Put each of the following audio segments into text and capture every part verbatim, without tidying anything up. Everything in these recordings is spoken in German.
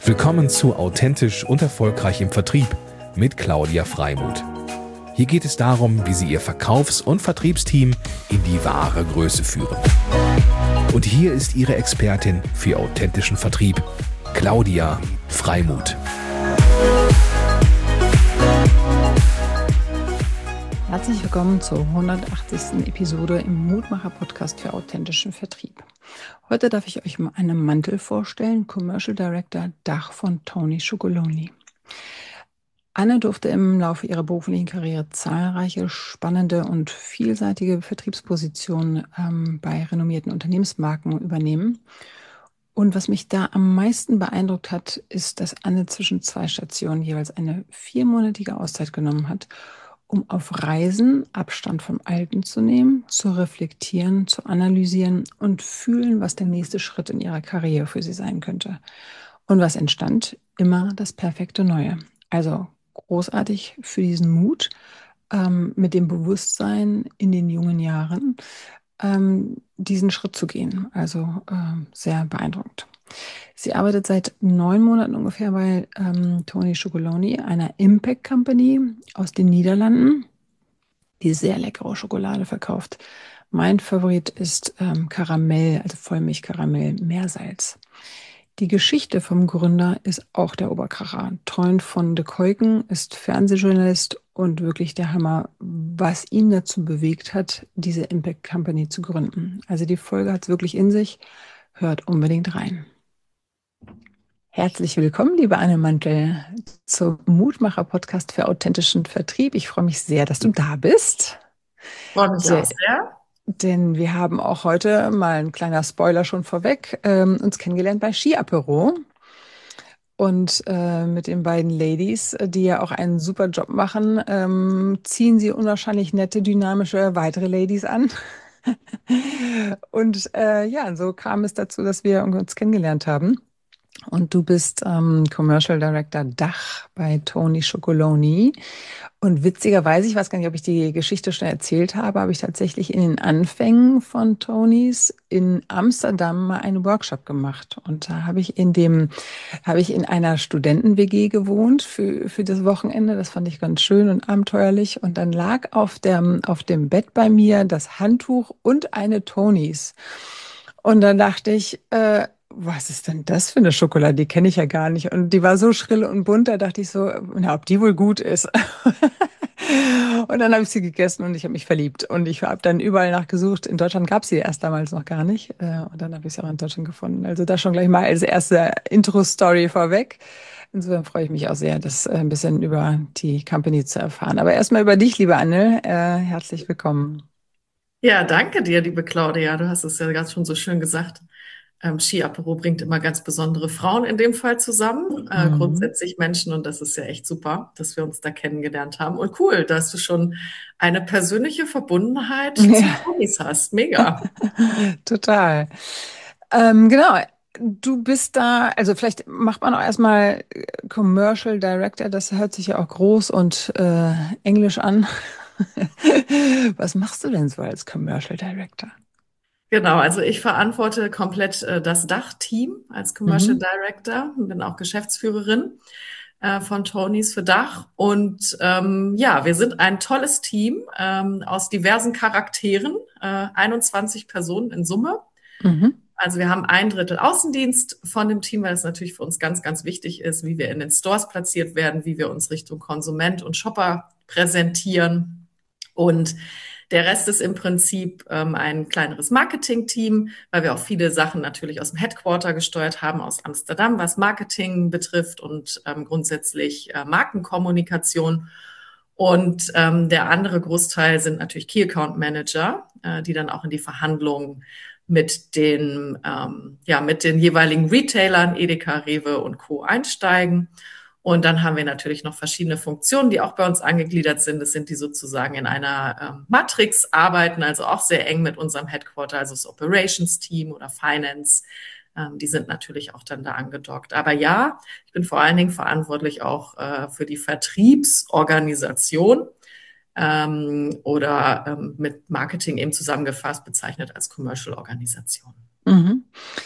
Willkommen zu Authentisch und Erfolgreich im Vertrieb mit Claudia Freimuth. Hier geht es darum, wie Sie Ihr Verkaufs- und Vertriebsteam in die wahre Größe führen. Und hier ist Ihre Expertin für authentischen Vertrieb, Claudia Freimuth. Herzlich willkommen zur hundertachtzigsten Episode im Mutmacher-Podcast für authentischen Vertrieb. Heute darf ich euch einen Mantel vorstellen, Commercial Director Dach von Tony Chocolonely. Anne durfte im Laufe ihrer beruflichen Karriere zahlreiche spannende und vielseitige Vertriebspositionen ähm, bei renommierten Unternehmensmarken übernehmen. Und was mich da am meisten beeindruckt hat, ist, dass Anne zwischen zwei Stationen jeweils eine viermonatige Auszeit genommen hat, um auf Reisen Abstand vom Alten zu nehmen, zu reflektieren, zu analysieren und fühlen, was der nächste Schritt in ihrer Karriere für sie sein könnte. Und was entstand? Immer das perfekte Neue. Also großartig für diesen Mut, ähm, mit dem Bewusstsein in den jungen Jahren, ähm, diesen Schritt zu gehen. Also ähm, sehr beeindruckend. Sie arbeitet seit neun Monaten ungefähr bei ähm, Tony Chocolonely, einer Impact Company aus den Niederlanden, die sehr leckere Schokolade verkauft. Mein Favorit ist ähm, Karamell, also Vollmilchkaramell, Meersalz. Die Geschichte vom Gründer ist auch der Oberkracher. Treun von de Keuken ist Fernsehjournalist und wirklich der Hammer, was ihn dazu bewegt hat, diese Impact Company zu gründen. Also die Folge hat es wirklich in sich. Hört unbedingt rein. Herzlich willkommen, liebe Anne Mantel, zum Mutmacher-Podcast für authentischen Vertrieb. Ich freue mich sehr, dass du da bist. Freue mich auch sehr. Denn wir haben auch heute, mal ein kleiner Spoiler schon vorweg, ähm, uns kennengelernt bei Ski-Apero. Und äh, mit den beiden Ladies, die ja auch einen super Job machen, ähm, ziehen sie unwahrscheinlich nette, dynamische weitere Ladies an. Und äh, ja, so kam es dazu, dass wir uns kennengelernt haben. Und du bist ähm, Commercial Director Dach bei Tony Chocolonely. Und witzigerweise, ich weiß gar nicht, ob ich die Geschichte schon erzählt habe, habe ich tatsächlich in den Anfängen von Tonys in Amsterdam mal einen Workshop gemacht. Und da habe ich in dem, habe ich in einer Studenten-W G gewohnt für, für das Wochenende. Das fand ich ganz schön und abenteuerlich. Und dann lag auf dem, auf dem Bett bei mir das Handtuch und eine Tonys. Und dann dachte ich, äh, was ist denn das für eine Schokolade? Die kenne ich ja gar nicht. Und die war so schrill und bunt, da dachte ich so, na, ob die wohl gut ist. Und dann habe ich sie gegessen und ich habe mich verliebt. Und ich habe dann überall nachgesucht. In Deutschland gab es sie erst damals noch gar nicht. Und dann habe ich sie auch in Deutschland gefunden. Also das schon gleich mal als erste Intro-Story vorweg. Insofern freue ich mich auch sehr, das ein bisschen über die Company zu erfahren. Aber erstmal über dich, liebe Anne. Herzlich willkommen. Ja, danke dir, liebe Claudia. Du hast es ja gerade schon so schön gesagt. Ähm, Ski-Apero bringt immer ganz besondere Frauen in dem Fall zusammen, äh, Mhm. grundsätzlich Menschen, und das ist ja echt super, dass wir uns da kennengelernt haben. Und cool, dass du schon eine persönliche Verbundenheit Ja. zu Tonys hast. Mega. Total. Ähm, genau. Du bist da, also vielleicht macht man auch erstmal Commercial Director, das hört sich ja auch groß und äh, englisch an. Was machst du denn so als Commercial Director? Genau, also ich verantworte komplett äh, das Dach-Team als Commercial Mhm. Director und bin auch Geschäftsführerin äh, von Tonys für Dach. Und ähm, ja, wir sind ein tolles Team ähm, aus diversen Charakteren, äh, einundzwanzig Personen in Summe. Mhm. Also wir haben ein Drittel Außendienst von dem Team, weil es natürlich für uns ganz, ganz wichtig ist, wie wir in den Stores platziert werden, wie wir uns Richtung Konsument und Shopper präsentieren. Und der Rest ist im Prinzip ähm, ein kleineres Marketing-Team, weil wir auch viele Sachen natürlich aus dem Headquarter gesteuert haben, aus Amsterdam, was Marketing betrifft und ähm, grundsätzlich äh, Markenkommunikation. Und ähm, der andere Großteil sind natürlich Key Account Manager, äh, die dann auch in die Verhandlungen mit den, ähm, ja, mit den jeweiligen Retailern, Edeka, Rewe und Co. einsteigen. Und dann haben wir natürlich noch verschiedene Funktionen, die auch bei uns angegliedert sind. Das sind die sozusagen in einer ähm, Matrix arbeiten, also auch sehr eng mit unserem Headquarter, also das Operations Team oder Finance. Ähm, die sind natürlich auch dann da angedockt. Aber ja, ich bin vor allen Dingen verantwortlich auch äh, für die Vertriebsorganisation ähm, oder ähm, mit Marketing eben zusammengefasst bezeichnet als Commercial Organisation. Mhm.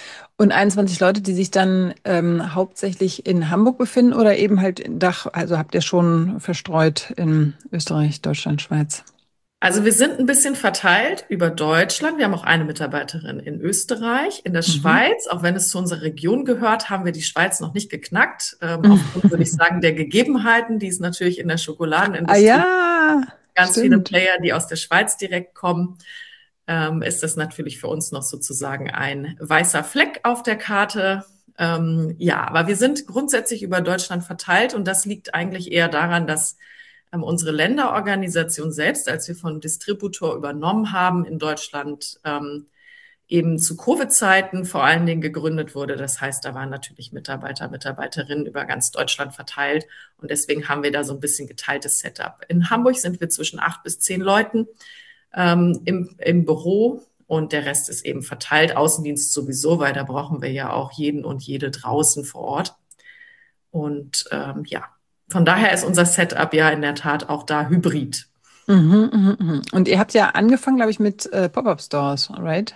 Und einundzwanzig Leute, die sich dann ähm, hauptsächlich in Hamburg befinden oder eben halt in Dach, also habt ihr schon verstreut in Österreich, Deutschland, Schweiz? Also wir sind ein bisschen verteilt über Deutschland. Wir haben auch eine Mitarbeiterin in Österreich. In der Mhm. Schweiz, auch wenn es zu unserer Region gehört, haben wir die Schweiz noch nicht geknackt. Ähm, aufgrund, würde ich sagen, der Gegebenheiten, die es natürlich in der Ah Schokoladenindustrie ja, ganz viele stimmt. Player, die aus der Schweiz direkt kommen, ähm, ist das natürlich für uns noch sozusagen ein weißer Fleck auf der Karte. Ähm, ja, aber wir sind grundsätzlich über Deutschland verteilt und das liegt eigentlich eher daran, dass ähm, unsere Länderorganisation selbst, als wir von Distributor übernommen haben in Deutschland, ähm, eben zu Covid-Zeiten vor allen Dingen gegründet wurde. Das heißt, da waren natürlich Mitarbeiter, Mitarbeiterinnen über ganz Deutschland verteilt. Und deswegen haben wir da so ein bisschen geteiltes Setup. In Hamburg sind wir zwischen acht bis zehn Leuten ähm, im, im Büro und der Rest ist eben verteilt. Außendienst sowieso, weil da brauchen wir ja auch jeden und jede draußen vor Ort. Und ähm, ja, von daher ist unser Setup ja in der Tat auch da hybrid. Mhm, mhm, mhm. Und ihr habt ja angefangen, glaube ich, mit äh, Pop-up-Stores, right?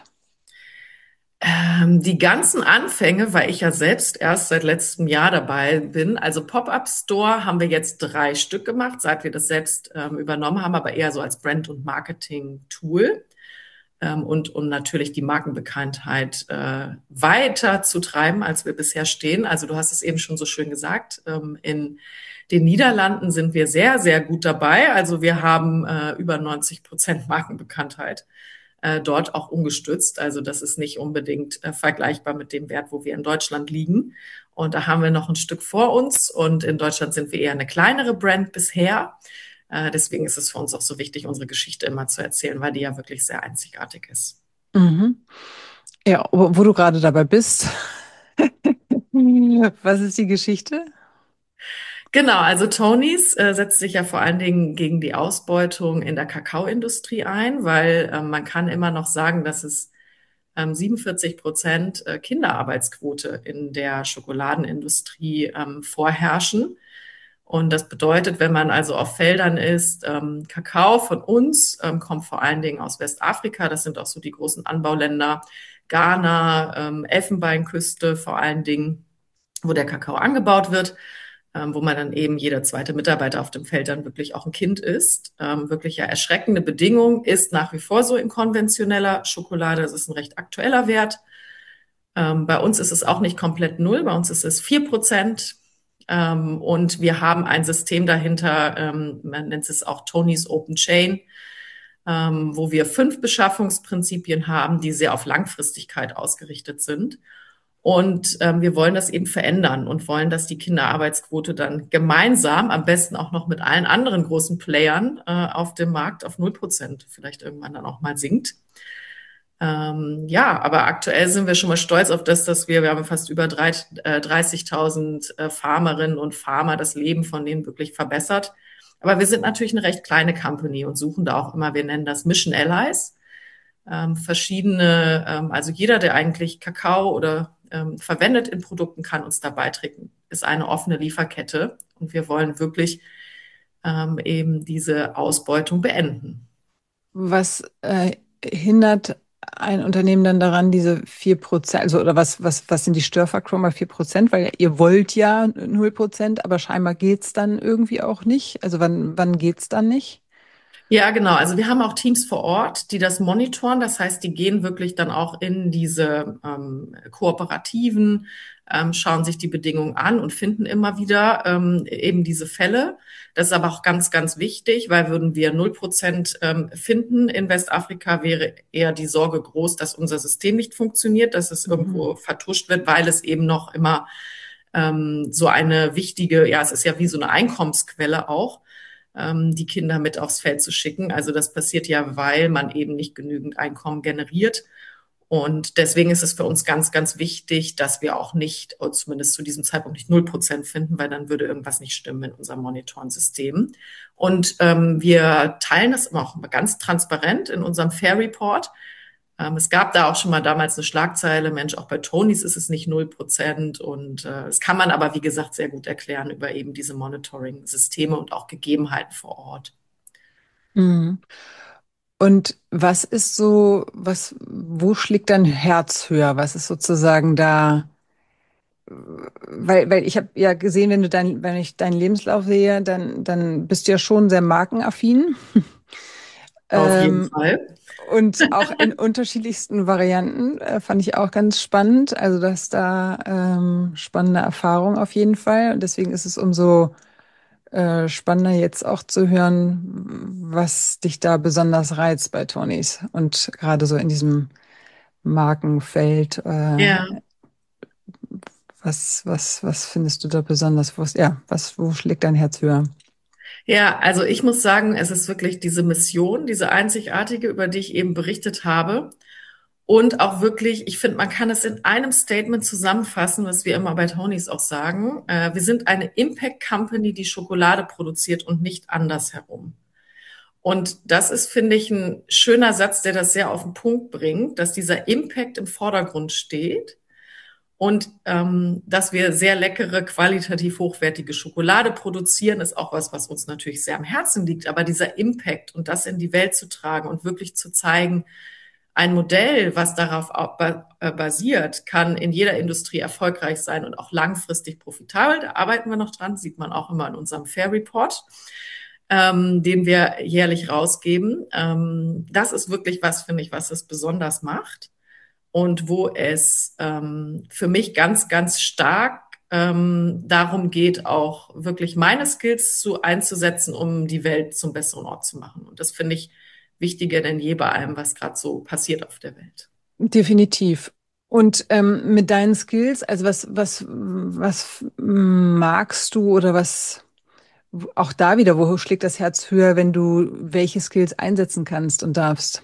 Ähm, die ganzen Anfänge, weil ich ja selbst erst seit letztem Jahr dabei bin. Also Pop-up Store haben wir jetzt drei Stück gemacht, seit wir das selbst ähm, übernommen haben, aber eher so als Brand- und Marketing-Tool. Ähm, und um natürlich die Markenbekanntheit äh, weiter zu treiben, als wir bisher stehen. Also du hast es eben schon so schön gesagt, ähm, in den Niederlanden sind wir sehr, sehr gut dabei. Also wir haben äh, über neunzig Prozent Markenbekanntheit äh, dort auch umgestützt. Also das ist nicht unbedingt äh, vergleichbar mit dem Wert, wo wir in Deutschland liegen. Und da haben wir noch ein Stück vor uns. Und in Deutschland sind wir eher eine kleinere Brand bisher. Äh, deswegen ist es für uns auch so wichtig, unsere Geschichte immer zu erzählen, weil die ja wirklich sehr einzigartig ist. Mhm. Ja, wo, wo du gerade dabei bist. Was ist die Geschichte? Genau, also Tonys äh, setzt sich ja vor allen Dingen gegen die Ausbeutung in der Kakaoindustrie ein, weil ähm, man kann immer noch sagen, dass es ähm, siebenundvierzig Prozent äh, Kinderarbeitsquote in der Schokoladenindustrie ähm, vorherrschen. Und das bedeutet, wenn man also auf Feldern ist, ähm, Kakao von uns ähm, kommt vor allen Dingen aus Westafrika. Das sind auch so die großen Anbauländer. Ghana, ähm, Elfenbeinküste vor allen Dingen, wo der Kakao angebaut wird, ähm, wo man dann eben jeder zweite Mitarbeiter auf dem Feld dann wirklich auch ein Kind ist. Ähm, wirklich ja erschreckende Bedingung, ist nach wie vor so in konventioneller Schokolade. Das ist ein recht aktueller Wert. Ähm, bei uns ist es auch nicht komplett null, bei uns ist es vier Prozent. Ähm, und wir haben ein System dahinter, ähm, man nennt es auch Tonys Open Chain, ähm, wo wir fünf Beschaffungsprinzipien haben, die sehr auf Langfristigkeit ausgerichtet sind. Und ähm, wir wollen das eben verändern und wollen, dass die Kinderarbeitsquote dann gemeinsam, am besten auch noch mit allen anderen großen Playern äh, auf dem Markt auf null Prozent vielleicht irgendwann dann auch mal sinkt. Ähm, ja, aber aktuell sind wir schon mal stolz auf das, dass wir, wir haben fast über dreißigtausend äh, Farmerinnen und Farmer das Leben von denen wirklich verbessert. Aber wir sind natürlich eine recht kleine Company und suchen da auch immer, wir nennen das Mission Allies, ähm, verschiedene, ähm, also jeder, der eigentlich Kakao oder ähm, verwendet in Produkten, kann uns da beitreten. Ist eine offene Lieferkette und wir wollen wirklich ähm, eben diese Ausbeutung beenden. Was äh, hindert ein Unternehmen dann daran, diese vier Prozent, also oder was, was, was sind die Störfaktoren bei vier Prozent? Weil ihr wollt ja null Prozent, aber scheinbar geht's dann irgendwie auch nicht. Also wann, wann geht's dann nicht? Ja, genau. Also wir haben auch Teams vor Ort, die das monitoren. Das heißt, die gehen wirklich dann auch in diese ähm, Kooperativen, ähm, schauen sich die Bedingungen an und finden immer wieder ähm, eben diese Fälle. Das ist aber auch ganz, ganz wichtig, weil würden wir null Prozent ähm, finden in Westafrika, wäre eher die Sorge groß, dass unser System nicht funktioniert, dass es Mhm. irgendwo vertuscht wird, weil es eben noch immer ähm, so eine wichtige, ja, es ist ja wie so eine Einkommensquelle auch, ähm, die Kinder mit aufs Feld zu schicken. Also das passiert ja, weil man eben nicht genügend Einkommen generiert. Und deswegen ist es für uns ganz, ganz wichtig, dass wir auch nicht, oder zumindest zu diesem Zeitpunkt nicht null Prozent finden, weil dann würde irgendwas nicht stimmen in unserem Monitoring-System. Und ähm, wir teilen das immer auch ganz transparent in unserem Fair Report. Ähm, es gab da auch schon mal damals eine Schlagzeile, Mensch, auch bei Tonys ist es nicht null Prozent. Und äh, das kann man aber, wie gesagt, sehr gut erklären über eben diese Monitoring-Systeme und auch Gegebenheiten vor Ort. Mhm. Und was ist so, was, wo schlägt dein Herz höher? Was ist sozusagen da? Weil, weil ich habe ja gesehen, wenn du dein, wenn ich deinen Lebenslauf sehe, dann, dann bist du ja schon sehr markenaffin. Auf jeden Ähm, Fall. und auch in unterschiedlichsten Varianten äh, fand ich auch ganz spannend. Also, dass da ähm, spannende Erfahrung auf jeden Fall. Und deswegen ist es umso äh, spannender jetzt auch zu hören, was dich da besonders reizt bei Tonys. Und gerade so in diesem Markenfeld, äh, Ja. was, was, was findest du da besonders? Was, ja, was, wo schlägt dein Herz höher? Ja, also ich muss sagen, es ist wirklich diese Mission, diese einzigartige, über die ich eben berichtet habe. Und auch wirklich, ich finde, man kann es in einem Statement zusammenfassen, was wir immer bei Tonys auch sagen. Äh, wir sind eine Impact Company, die Schokolade produziert und nicht andersherum. Und das ist, finde ich, ein schöner Satz, der das sehr auf den Punkt bringt, dass dieser Impact im Vordergrund steht und ähm, dass wir sehr leckere, qualitativ hochwertige Schokolade produzieren, ist auch was, was uns natürlich sehr am Herzen liegt. Aber dieser Impact und das in die Welt zu tragen und wirklich zu zeigen, ein Modell, was darauf basiert, kann in jeder Industrie erfolgreich sein und auch langfristig profitabel. Da arbeiten wir noch dran, sieht man auch immer in unserem Fair Report, ähm, den wir jährlich rausgeben. Ähm, das ist wirklich was, finde ich, was es besonders macht und wo es ähm, für mich ganz, ganz stark ähm, darum geht, auch wirklich meine Skills zu einzusetzen, um die Welt zum besseren Ort zu machen. Und das finde ich wichtiger denn je bei allem, was gerade so passiert auf der Welt. Definitiv. Und ähm, mit deinen Skills, also was, was, was magst du oder was, auch da wieder, wo schlägt das Herz höher, wenn du welche Skills einsetzen kannst und darfst?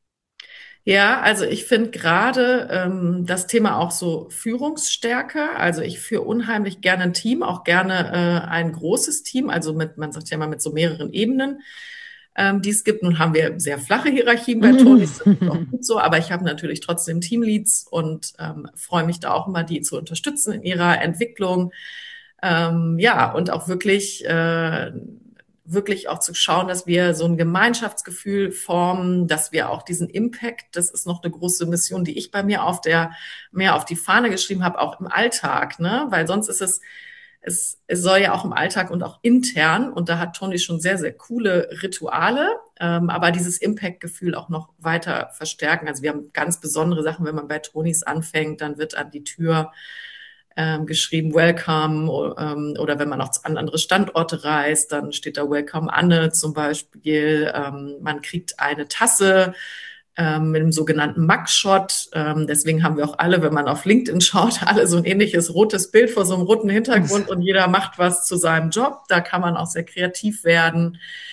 Ja, also ich finde gerade ähm, das Thema auch so Führungsstärke. Also ich führe unheimlich gerne ein Team, auch gerne äh, ein großes Team, also mit, man sagt ja immer mit so mehreren Ebenen, ähm, die es gibt. Nun haben wir sehr flache Hierarchien bei Tonys, das ist auch gut so, aber ich habe natürlich trotzdem Teamleads und ähm, freue mich da auch immer, die zu unterstützen in ihrer Entwicklung. Ähm, ja, und auch wirklich äh, wirklich auch zu schauen, dass wir so ein Gemeinschaftsgefühl formen, dass wir auch diesen Impact, das ist noch eine große Mission, die ich bei mir auf der, mehr auf die Fahne geschrieben habe, auch im Alltag, ne? Weil sonst ist es, es, es soll ja auch im Alltag und auch intern, und da hat Toni schon sehr, sehr coole Rituale, ähm, aber dieses Impact-Gefühl auch noch weiter verstärken. Also wir haben ganz besondere Sachen, wenn man bei Tonis anfängt, dann wird an die Tür ähm, geschrieben Welcome, ähm, oder wenn man auch an andere Standorte reist, dann steht da Welcome Anne zum Beispiel. Ähm, man kriegt eine Tasse ähm, mit dem sogenannten Mugshot. Ähm, deswegen haben wir auch alle, wenn man auf LinkedIn schaut, alle so ein ähnliches rotes Bild vor so einem roten Hintergrund und jeder macht was zu seinem Job. Da kann man auch sehr kreativ werden.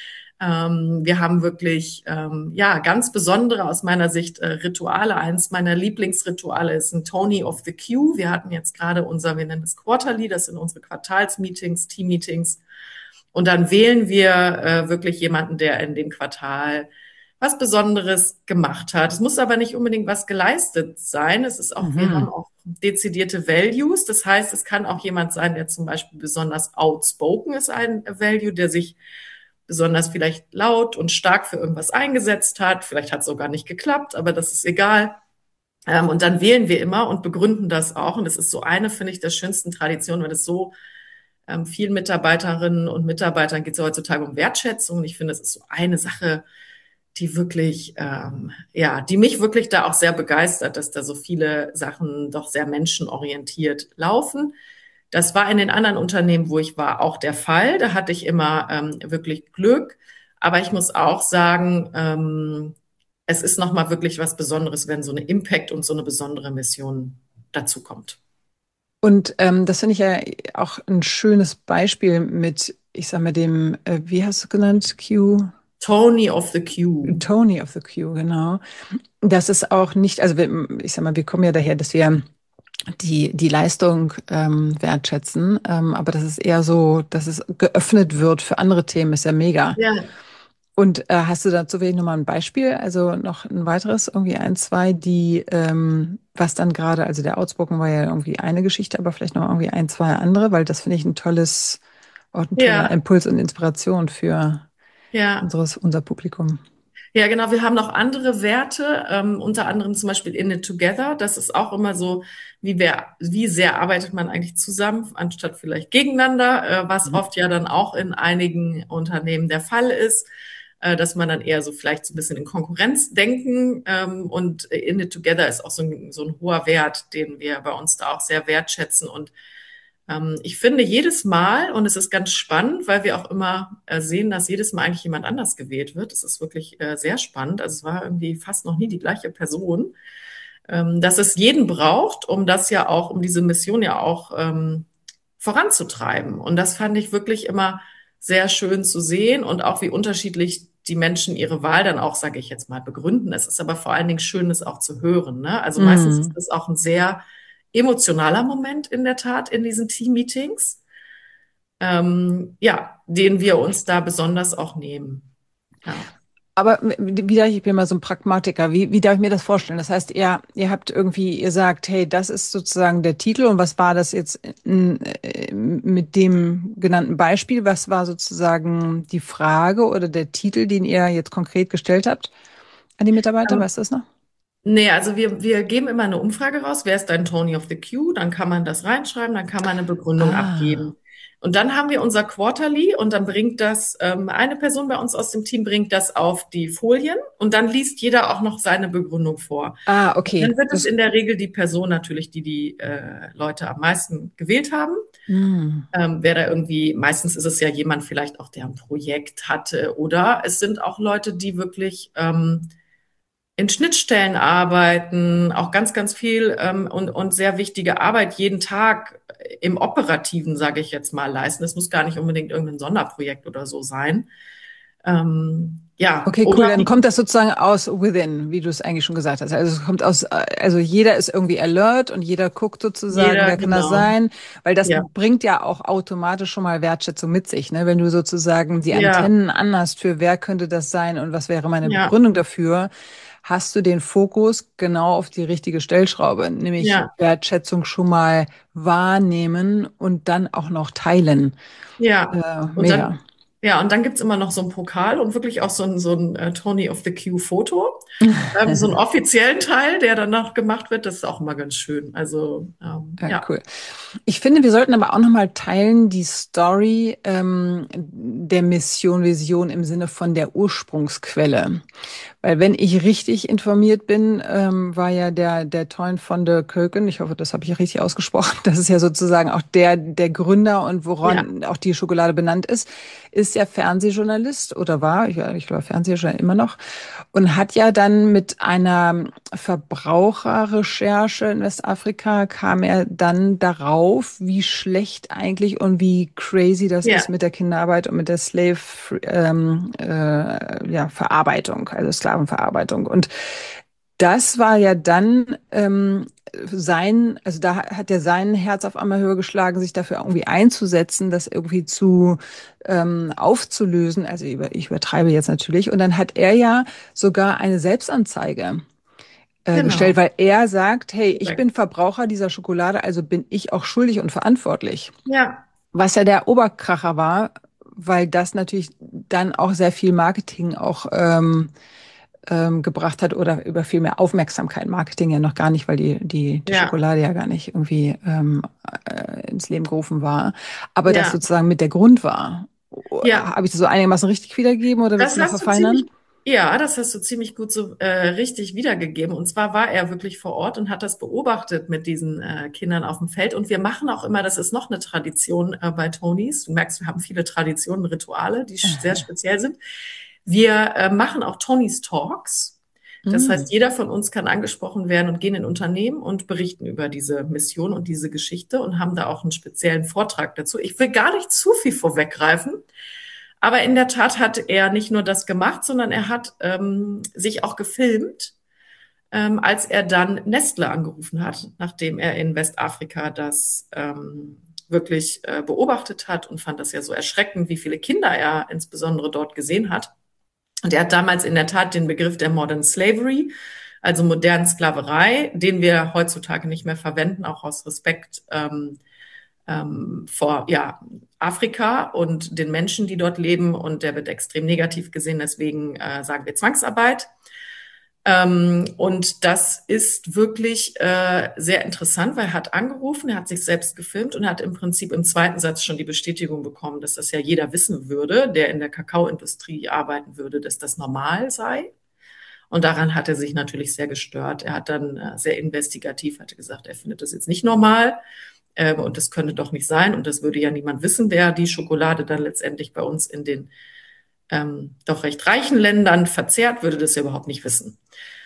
Ähm, wir haben wirklich, ähm, ja, ganz besondere aus meiner Sicht äh, Rituale. Eins meiner Lieblingsrituale ist ein Tony of the Q. Wir hatten jetzt gerade unser, wir nennen es Quarterly, das sind unsere Quartalsmeetings, Teammeetings. Und dann wählen wir äh, wirklich jemanden, der in dem Quartal was Besonderes gemacht hat. Es muss aber nicht unbedingt was geleistet sein. Es ist auch, mhm. wir haben auch dezidierte Values. Das heißt, es kann auch jemand sein, der zum Beispiel besonders outspoken ist, ein Value, der sich besonders vielleicht laut und stark für irgendwas eingesetzt hat. Vielleicht hat es sogar nicht geklappt, aber das ist egal. Ähm, und dann wählen wir immer und begründen das auch. Und das ist so eine, finde ich, der schönsten Traditionen, weil es so ähm, vielen Mitarbeiterinnen und Mitarbeitern geht es ja heutzutage um Wertschätzung. Und ich finde, das ist so eine Sache, die wirklich, ähm, ja, die mich wirklich da auch sehr begeistert, dass da so viele Sachen doch sehr menschenorientiert laufen. Das war in den anderen Unternehmen, wo ich war, auch der Fall. Da hatte ich immer ähm, wirklich Glück. Aber ich muss auch sagen, ähm, es ist nochmal wirklich was Besonderes, wenn so eine Impact und so eine besondere Mission dazu kommt. Und ähm, das finde ich ja auch ein schönes Beispiel mit, ich sag mal, dem, äh, wie hast du genannt, Q? Tony of the Q. Tony of the Q, genau. Das ist auch nicht, also wir, ich sag mal, wir kommen ja daher, dass wir die, die Leistung ähm, wertschätzen, ähm, aber das ist eher so, dass es geöffnet wird für andere Themen, ist ja mega. Ja. Und äh, hast du dazu vielleicht nochmal ein Beispiel, also noch ein weiteres, irgendwie ein, zwei, die, ähm, was dann gerade, also der Outspoken war ja irgendwie eine Geschichte, aber vielleicht noch irgendwie ein, zwei andere, weil das finde ich ein tolles, auch ein toller Ja. Impuls und Inspiration für Ja. unseres, unser Publikum. Ja, genau. Wir haben noch andere Werte, ähm, unter anderem zum Beispiel In It Together. Das ist auch immer so, wie wer, wie sehr arbeitet man eigentlich zusammen, anstatt vielleicht gegeneinander, äh, was Mhm. oft ja dann auch in einigen Unternehmen der Fall ist, äh, dass man dann eher so vielleicht so ein bisschen in Konkurrenz denken. Ähm, und In It Together ist auch so ein, so ein hoher Wert, den wir bei uns da auch sehr wertschätzen. Und ähm, ich finde jedes Mal, und es ist ganz spannend, weil wir auch immer äh, sehen, dass jedes Mal eigentlich jemand anders gewählt wird. Es ist wirklich äh, sehr spannend. Also es war irgendwie fast noch nie die gleiche Person, ähm, dass es jeden braucht, um das ja auch, um diese Mission ja auch ähm, voranzutreiben. Und das fand ich wirklich immer sehr schön zu sehen und auch wie unterschiedlich die Menschen ihre Wahl dann auch, sage ich jetzt mal, begründen. Es ist aber vor allen Dingen schön, das auch zu hören. Ne? Also meistens ist Mhm. das auch ein sehr emotionaler Moment in der Tat in diesen Team-Meetings, ähm, ja, den wir uns da besonders auch nehmen. Ja. Aber wie darf ich, ich bin mal so ein Pragmatiker, wie, wie darf ich mir das vorstellen? Das heißt, ihr, ihr habt irgendwie, ihr sagt, hey, das ist sozusagen der Titel und was war das jetzt in, äh, mit dem genannten Beispiel? Was war sozusagen die Frage oder der Titel, den ihr jetzt konkret gestellt habt an die Mitarbeiter? Ähm, Weißt du das noch? Nee, also wir, wir geben immer eine Umfrage raus. Wer ist dein Tony of the Q? Dann kann man das reinschreiben, dann kann man eine Begründung Ah, abgeben. Und dann haben wir unser Quarterly und dann bringt das, ähm, eine Person bei uns aus dem Team bringt das auf die Folien und dann liest jeder auch noch seine Begründung vor. ah, Und okay. dann wird es Das, in der Regel die Person natürlich, die die äh, Leute am meisten gewählt haben. hm. Ähm, wer da irgendwie, meistens ist es ja jemand vielleicht auch, der ein Projekt hatte oder es sind auch Leute, die wirklich ähm, in Schnittstellen arbeiten, auch ganz, ganz viel ähm, und, und sehr wichtige Arbeit jeden Tag im Operativen, sage ich jetzt mal, leisten. Das muss gar nicht unbedingt irgendein Sonderprojekt oder so sein. Ähm, ja, Okay, cool. oder Dann kommt das sozusagen aus within, wie du es eigentlich schon gesagt hast. Also es kommt aus, also jeder ist irgendwie alert und jeder guckt sozusagen, jeder, wer kann das genau. sein? Weil das Ja, bringt ja auch automatisch schon mal Wertschätzung mit sich, ne? Wenn du sozusagen die ja, Antennen anhast für wer könnte das sein und was wäre meine ja, Begründung dafür, hast du den Fokus genau auf die richtige Stellschraube, nämlich ja, Wertschätzung schon mal wahrnehmen und dann auch noch teilen. ja. Äh, Und mega. dann, ja, und dann gibt's immer noch so einen Pokal und wirklich auch so ein, so ein äh, Tony of the Q-Foto. Ähm, so einen offiziellen Teil, der danach gemacht wird, das ist auch immer ganz schön. Also, ähm, Ja, ja. cool. Ich finde, wir sollten aber auch nochmal teilen die Story ähm, der Mission, Vision im Sinne von der Ursprungsquelle. Weil wenn ich richtig informiert bin, ähm, war ja der, der Toyn von der Köken, ich hoffe, das habe ich richtig ausgesprochen, das ist ja sozusagen auch der, der Gründer und Ja, woran auch die Schokolade benannt ist, ist ja Fernsehjournalist oder war, ich, ich glaube Fernsehjournalist immer noch, und hat ja dann mit einer Verbraucherrecherche in Westafrika kam er dann darauf, wie schlecht eigentlich und wie crazy das ist ja, mit der Kinderarbeit und mit der Slave ähm, äh, ja, Verarbeitung, also Sklavenverarbeitung. Und das war ja dann ähm, sein, also da hat er sein Herz auf einmal höher geschlagen, sich dafür irgendwie einzusetzen, das irgendwie zu ähm, aufzulösen. Also über, ich übertreibe jetzt natürlich. Und dann hat er ja sogar eine Selbstanzeige äh, gestellt, genau. weil er sagt, hey, ich Korrekt. bin Verbraucher dieser Schokolade, also bin ich auch schuldig und verantwortlich. Ja, Was ja der Oberkracher war, weil das natürlich dann auch sehr viel Marketing auch ähm, ähm, gebracht hat oder über viel mehr Aufmerksamkeit. Marketing ja noch gar nicht, weil die, die, die ja, Schokolade ja gar nicht irgendwie ähm, äh, ins Leben gerufen war. Aber das ja, sozusagen mit der Grund war. ja. Habe ich das so einigermaßen richtig wiedergegeben oder willst Das du noch hast du verfeinern? ziemlich, ja, das hast du ziemlich gut so äh, richtig wiedergegeben. Und zwar war er wirklich vor Ort und hat das beobachtet mit diesen äh, Kindern auf dem Feld. Und wir machen auch immer, das ist noch eine Tradition äh, bei Tonys. Du merkst, wir haben viele Traditionen, Rituale, die sch- sehr speziell sind. Wir äh, machen auch Tonys Talks. Das Mm. heißt, jeder von uns kann angesprochen werden und gehen in Unternehmen und berichten über diese Mission und diese Geschichte und haben da auch einen speziellen Vortrag dazu. Ich will gar nicht zu viel vorweggreifen. Aber in der Tat hat er nicht nur das gemacht, sondern er hat ähm, sich auch gefilmt, ähm, als er dann Nestle angerufen hat, nachdem er in Westafrika das ähm, wirklich äh, beobachtet hat und fand das ja so erschreckend, wie viele Kinder er insbesondere dort gesehen hat. Und er hat damals in der Tat den Begriff der Modern Slavery, also modernen Sklaverei, den wir heutzutage nicht mehr verwenden, auch aus Respekt ähm, ähm, vor, ja, Afrika und den Menschen, die dort leben. Und der wird extrem negativ gesehen. Deswegen äh, sagen wir Zwangsarbeit. Ähm, und das ist wirklich äh, sehr interessant, weil er hat angerufen, er hat sich selbst gefilmt und hat im Prinzip im zweiten Satz schon die Bestätigung bekommen, dass das ja jeder wissen würde, der in der Kakaoindustrie arbeiten würde, dass das normal sei. Und daran hat er sich natürlich sehr gestört. Er hat dann äh, sehr investigativ, hatte gesagt, er findet das jetzt nicht normal. Ähm, und das könnte doch nicht sein. Und das würde ja niemand wissen, der die Schokolade dann letztendlich bei uns in den ähm, doch recht reichen Ländern verzehrt, würde das ja überhaupt nicht wissen.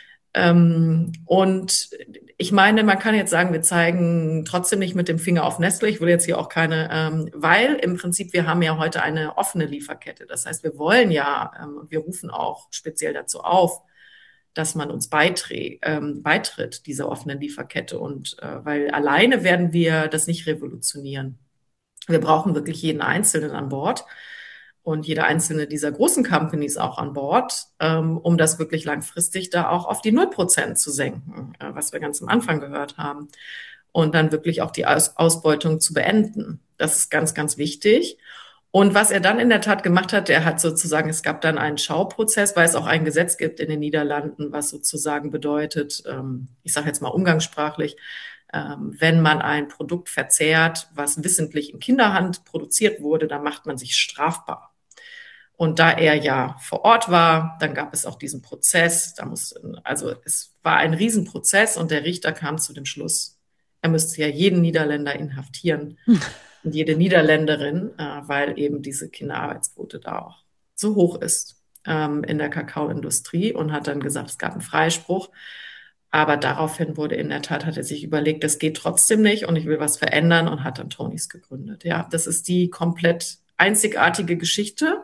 Ähm, und ich meine, man kann jetzt sagen, wir zeigen trotzdem nicht mit dem Finger auf Nestle. Ich will jetzt hier auch keine, ähm, weil im Prinzip wir haben ja heute eine offene Lieferkette. Das heißt, wir wollen ja, ähm, und wir rufen auch speziell dazu auf, dass man uns beiträ- ähm, beitritt, dieser offenen Lieferkette. Und äh, weil alleine werden wir das nicht revolutionieren. Wir brauchen wirklich jeden Einzelnen an Bord und jede einzelne dieser großen Companies auch an Bord, ähm, um das wirklich langfristig da auch auf die null Prozent zu senken, äh, was wir ganz am Anfang gehört haben. Und dann wirklich auch die Aus- Ausbeutung zu beenden. Das ist ganz, ganz wichtig. Und was er dann in der Tat gemacht hat, er hat sozusagen, es gab dann einen Schauprozess, weil es auch ein Gesetz gibt in den Niederlanden, was sozusagen bedeutet, ähm, ich sage jetzt mal umgangssprachlich, ähm, wenn man ein Produkt verzehrt, was wissentlich in Kinderhand produziert wurde, dann macht man sich strafbar. Und da er ja vor Ort war, dann gab es auch diesen Prozess. Da muss, also es war ein Riesenprozess und der Richter kam zu dem Schluss, er müsste ja jeden Niederländer inhaftieren und jede Niederländerin, äh, weil eben diese Kinderarbeitsquote da auch so hoch ist ähm, in der Kakaoindustrie, und hat dann gesagt, es gab einen Freispruch. Aber daraufhin wurde in der Tat, hat er sich überlegt, das geht trotzdem nicht und ich will was verändern, und hat dann Tonys gegründet. Ja, das ist die komplett einzigartige Geschichte.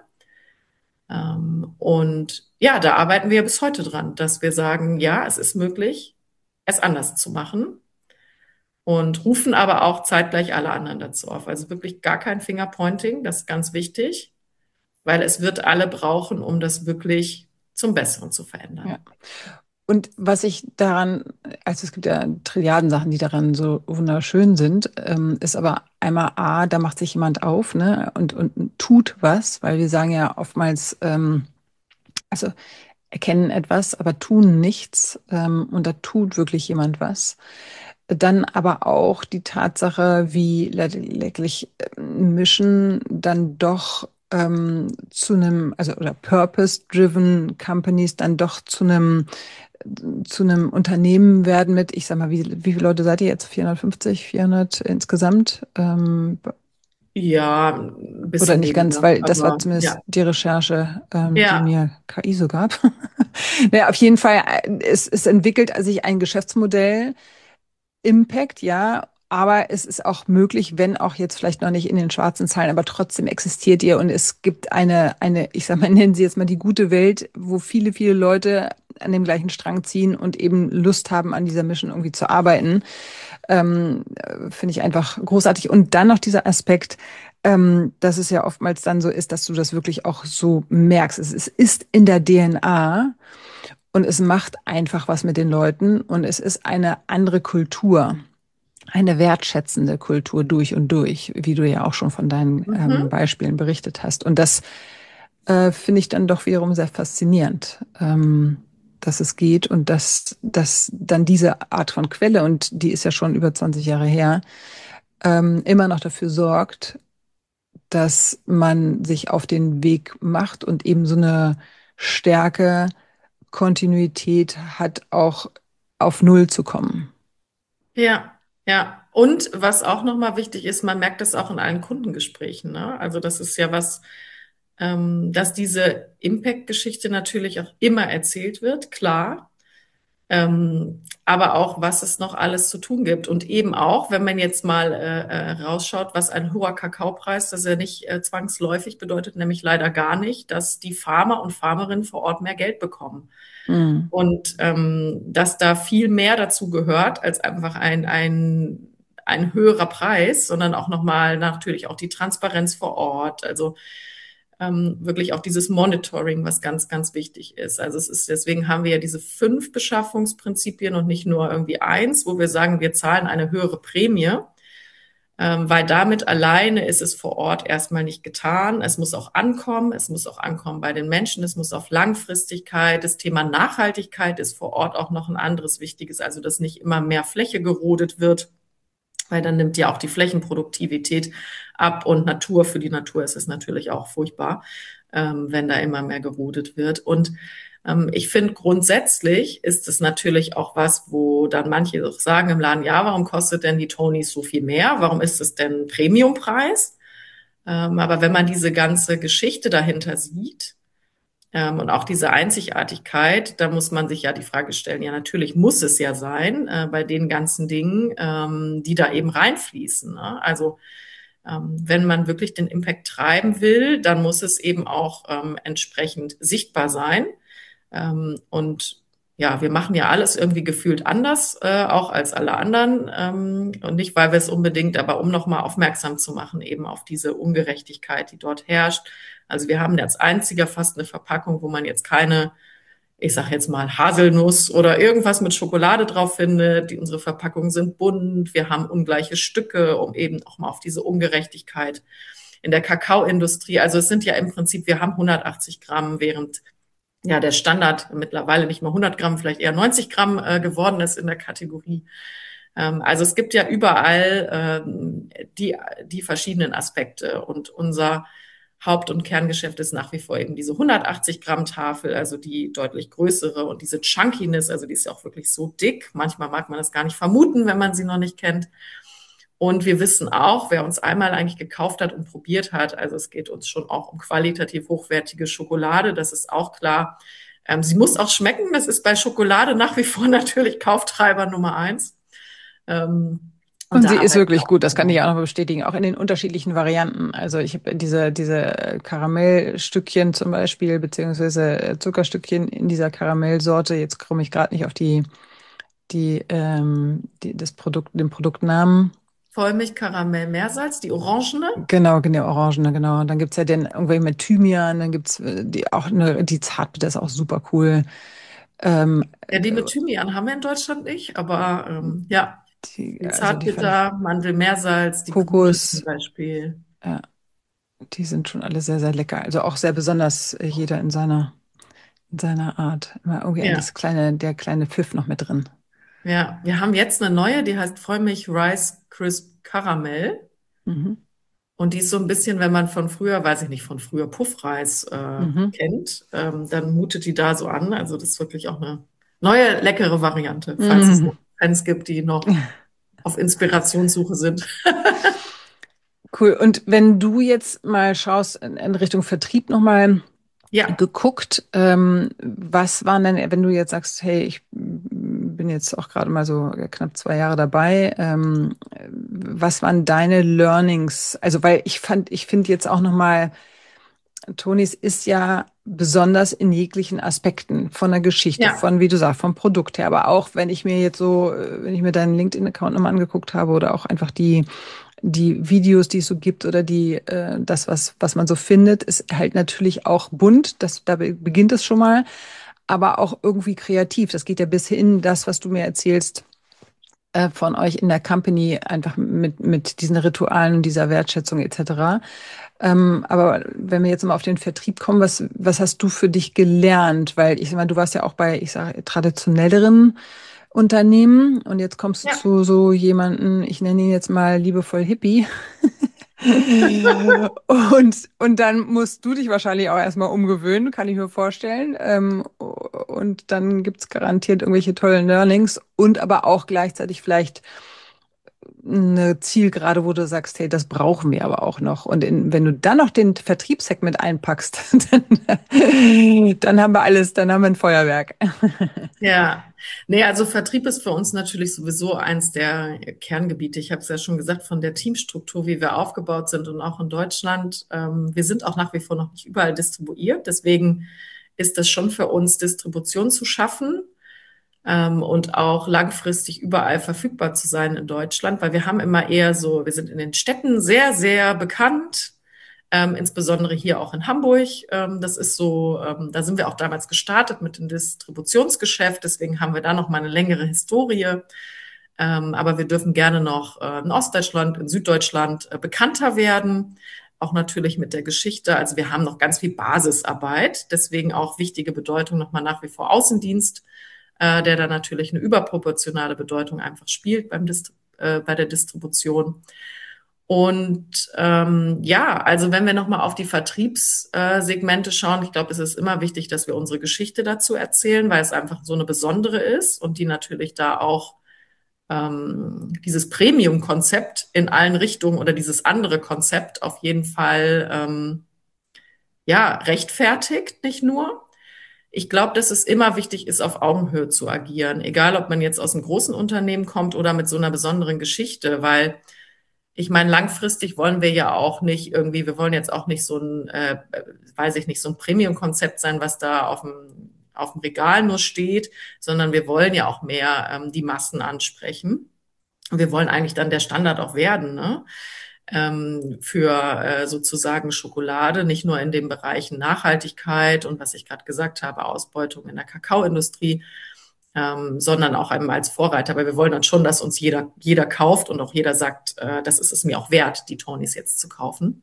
Ähm, und ja, da arbeiten wir bis heute dran, dass wir sagen, ja, es ist möglich, es anders zu machen, und rufen aber auch zeitgleich alle anderen dazu auf. Also wirklich gar kein Fingerpointing, das ist ganz wichtig, weil es wird alle brauchen, um das wirklich zum Besseren zu verändern. Ja. Und was ich daran, also es gibt ja Trilliarden Sachen, die daran so wunderschön sind, ähm, ist aber einmal A, da macht sich jemand auf, ne, und, und tut was, weil wir sagen ja oftmals, ähm, also erkennen etwas, aber tun nichts, ähm, und da tut wirklich jemand was. Dann aber auch die Tatsache, wie letztlich Mission dann doch ähm, zu einem, also oder Purpose-driven Companies dann doch zu einem zu einem Unternehmen werden mit, ich sag mal, wie, wie viele Leute seid ihr jetzt? vierhundertfünfzig, vierhundert insgesamt? Ähm, Ja, ein bisschen oder nicht ganz, weniger, weil das war aber zumindest ja. die Recherche, ähm, die Ja, mir K I so gab. Naja, auf jeden Fall, äh, es, es entwickelt sich ein Geschäftsmodell, Impact, ja, aber es ist auch möglich, wenn auch jetzt vielleicht noch nicht in den schwarzen Zahlen, aber trotzdem existiert ihr, und es gibt eine, eine, ich sag mal, nennen Sie jetzt mal die gute Welt, wo viele, viele Leute an dem gleichen Strang ziehen und eben Lust haben, an dieser Mission irgendwie zu arbeiten. Ähm, äh, finde ich einfach großartig. Und dann noch dieser Aspekt, ähm, dass es ja oftmals dann so ist, dass du das wirklich auch so merkst. Es, es ist in der D N A. Und es macht einfach was mit den Leuten, und es ist eine andere Kultur, eine wertschätzende Kultur durch und durch, wie du ja auch schon von deinen ähm, mhm. Beispielen berichtet hast. Und das äh, finde ich dann doch wiederum sehr faszinierend, ähm, dass es geht, und dass, dass dann diese Art von Quelle, und die ist ja schon über zwanzig Jahre her, ähm, immer noch dafür sorgt, dass man sich auf den Weg macht und eben so eine Stärke, Kontinuität hat, auch auf Null zu kommen. Ja, ja. Und was auch nochmal wichtig ist, man merkt das auch in allen Kundengesprächen, ne? Also das ist ja was, ähm, dass diese Impact-Geschichte natürlich auch immer erzählt wird, klar. Ähm, aber auch, was es noch alles zu tun gibt. Und eben auch, wenn man jetzt mal äh, äh, rausschaut, was ein hoher Kakaopreis, das ja nicht äh, zwangsläufig bedeutet, nämlich leider gar nicht, dass die Farmer und Farmerinnen vor Ort mehr Geld bekommen. Mhm. Und ähm, dass da viel mehr dazu gehört als einfach ein, ein, ein höherer Preis, sondern auch nochmal natürlich auch die Transparenz vor Ort. Also ähm, wirklich auch dieses Monitoring, was ganz, ganz wichtig ist. Also es ist, deswegen haben wir ja diese fünf Beschaffungsprinzipien und nicht nur irgendwie eins, wo wir sagen, wir zahlen eine höhere Prämie. ähm, weil damit alleine ist es vor Ort erstmal nicht getan. Es muss auch ankommen, es muss auch ankommen bei den Menschen, es muss auf Langfristigkeit. Das Thema Nachhaltigkeit ist vor Ort auch noch ein anderes wichtiges, also dass nicht immer mehr Fläche gerodet wird, weil dann nimmt ja auch die Flächenproduktivität ab und Natur, für die Natur ist es natürlich auch furchtbar, ähm, wenn da immer mehr gerodet wird. Und ähm, ich finde, grundsätzlich ist es natürlich auch was, wo dann manche auch sagen im Laden, ja, warum kostet denn die Tonys so viel mehr? Warum ist es denn Premiumpreis? Ähm, aber wenn man diese ganze Geschichte dahinter sieht, ähm, und auch diese Einzigartigkeit, da muss man sich ja die Frage stellen, ja, natürlich muss es ja sein, äh, bei den ganzen Dingen, ähm, die da eben reinfließen. Ne? Also ähm, wenn man wirklich den Impact treiben will, dann muss es eben auch ähm, entsprechend sichtbar sein. Ähm, und ja, wir machen ja alles irgendwie gefühlt anders, äh, auch als alle anderen. Ähm, und nicht, weil wir es unbedingt, aber um nochmal aufmerksam zu machen, eben auf diese Ungerechtigkeit, die dort herrscht. Also wir haben als einziger fast eine Verpackung, wo man jetzt keine, ich sage jetzt mal Haselnuss oder irgendwas mit Schokolade drauf findet. Die, unsere Verpackungen sind bunt, wir haben ungleiche Stücke, um eben auch mal auf diese Ungerechtigkeit in der Kakaoindustrie. Also es sind ja im Prinzip, wir haben hundertachtzig Gramm, während ja der Standard mittlerweile nicht mehr hundert Gramm, vielleicht eher neunzig Gramm äh, geworden ist in der Kategorie. Ähm, also es gibt ja überall ähm, die, die verschiedenen Aspekte und unser Haupt- und Kerngeschäft ist nach wie vor eben diese hundertachtzig Gramm Tafel, also die deutlich größere und diese Chunkiness, also die ist ja auch wirklich so dick. Manchmal mag man das gar nicht vermuten, wenn man sie noch nicht kennt. Und wir wissen auch, wer uns einmal eigentlich gekauft hat und probiert hat, also es geht uns schon auch um qualitativ hochwertige Schokolade, das ist auch klar. Ähm, sie muss auch schmecken, das ist bei Schokolade nach wie vor natürlich Kauftreiber Nummer eins. Ähm, Und, und sie ist wirklich gut, das kann ich auch noch bestätigen, auch in den unterschiedlichen Varianten. Also ich habe diese, diese Karamellstückchen zum Beispiel, beziehungsweise Zuckerstückchen in dieser Karamellsorte, jetzt komme ich gerade nicht auf die, die, ähm, die, das Produkt, den Produktnamen. Vollmilchkaramell, Meersalz, die orangene? Genau, genau, orangene, genau. Und dann gibt's ja den irgendwie mit Thymian, dann gibt's die auch eine, die Zartbitter ist auch super cool. Ähm, ja, die mit Thymian haben wir in Deutschland nicht, aber ähm, ja, die, die also die Zartbitter, Mandel, Meersalz, die Kuchen zum Kokos, Beispiel. ja, die sind schon alle sehr, sehr lecker. Also auch sehr besonders, äh, jeder in seiner, in seiner Art. Immer irgendwie ein Ja. das kleine, der kleine Pfiff noch mit drin. Ja, wir haben jetzt eine neue, die heißt Vollmilch Rice Crisp Caramel. Mhm. Und die ist so ein bisschen, wenn man von früher, weiß ich nicht, von früher Puffreis äh, Mhm. kennt, ähm, dann mutet die da so an. Also das ist wirklich auch eine neue, leckere Variante, falls es Mhm. noch Fans gibt, die noch auf Inspirationssuche sind. Cool. Und wenn du jetzt mal schaust in, in Richtung Vertrieb nochmal Ja, geguckt, ähm, was waren denn, wenn du jetzt sagst, hey, ich bin jetzt auch gerade mal so knapp zwei Jahre dabei, ähm, was waren deine Learnings? Also, weil ich fand, ich finde jetzt auch nochmal, Tonys ist ja besonders in jeglichen Aspekten von der Geschichte, ja, von, wie du sagst, vom Produkt her, aber auch wenn ich mir jetzt so, äh, wenn ich mir deinen LinkedIn-Account nochmal angeguckt habe oder auch einfach die die Videos, die es so gibt oder die äh, das, was was man so findet, ist halt natürlich auch bunt. Das, da be- beginnt es schon mal, aber auch irgendwie kreativ. Das geht ja bis hin, das, was du mir erzählst äh, von euch in der Company, einfach mit mit diesen Ritualen und dieser Wertschätzung et cetera. Ähm, aber wenn wir jetzt mal auf den Vertrieb kommen, was was hast du für dich gelernt? Weil ich sag mal, du warst ja auch bei, ich sage, traditionelleren Unternehmen und jetzt kommst du ja. zu so jemanden, ich nenne ihn jetzt mal liebevoll Hippie. Und, und dann musst du dich wahrscheinlich auch erstmal umgewöhnen, kann ich mir vorstellen. Ähm, und dann gibt's garantiert irgendwelche tollen Learnings und aber auch gleichzeitig vielleicht eine Zielgerade, wo du sagst, hey, das brauchen wir aber auch noch. Und in, wenn du dann noch den Vertriebshack mit einpackst, dann, dann haben wir alles, dann haben wir ein Feuerwerk. Ja, nee, also Vertrieb ist für uns natürlich sowieso eins der Kerngebiete. Ich habe es ja schon gesagt, von der Teamstruktur, wie wir aufgebaut sind und auch in Deutschland. Ähm, wir sind auch nach wie vor noch nicht überall distribuiert. Deswegen ist das schon für uns, Distribution zu schaffen, ähm, und auch langfristig überall verfügbar zu sein in Deutschland, weil wir haben immer eher so, wir sind in den Städten sehr, sehr bekannt. Ähm, insbesondere hier auch in Hamburg. Ähm, das ist so, ähm, da sind wir auch damals gestartet mit dem Distributionsgeschäft, deswegen haben wir da noch mal eine längere Historie. Ähm, aber wir dürfen gerne noch äh, in Ostdeutschland, in Süddeutschland äh, bekannter werden. Auch natürlich mit der Geschichte. Also wir haben noch ganz viel Basisarbeit. Deswegen auch wichtige Bedeutung nochmal nach wie vor Außendienst, äh, der da natürlich eine überproportionale Bedeutung einfach spielt beim Dist äh, bei der Distribution. Und ähm, ja, also wenn wir nochmal auf die Vertriebssegmente schauen, ich glaube, es ist immer wichtig, dass wir unsere Geschichte dazu erzählen, weil es einfach so eine besondere ist und die natürlich da auch ähm, dieses Premium-Konzept in allen Richtungen oder dieses andere Konzept auf jeden Fall ähm, ja rechtfertigt, nicht nur. Ich glaube, dass es immer wichtig ist, auf Augenhöhe zu agieren, egal ob man jetzt aus einem großen Unternehmen kommt oder mit so einer besonderen Geschichte, weil ich meine, langfristig wollen wir ja auch nicht irgendwie, wir wollen jetzt auch nicht so ein, äh, weiß ich nicht, so ein Premium-Konzept sein, was da auf dem, auf dem Regal nur steht, sondern wir wollen ja auch mehr ähm, die Massen ansprechen. Und wir wollen eigentlich dann der Standard auch werden, ne? Ähm, für äh, sozusagen Schokolade, nicht nur in den Bereichen Nachhaltigkeit und was ich gerade gesagt habe, Ausbeutung in der Kakaoindustrie, ähm, sondern auch eben als Vorreiter, weil wir wollen dann schon, dass uns jeder, jeder kauft und auch jeder sagt, äh, das ist es mir auch wert, die Tonys jetzt zu kaufen.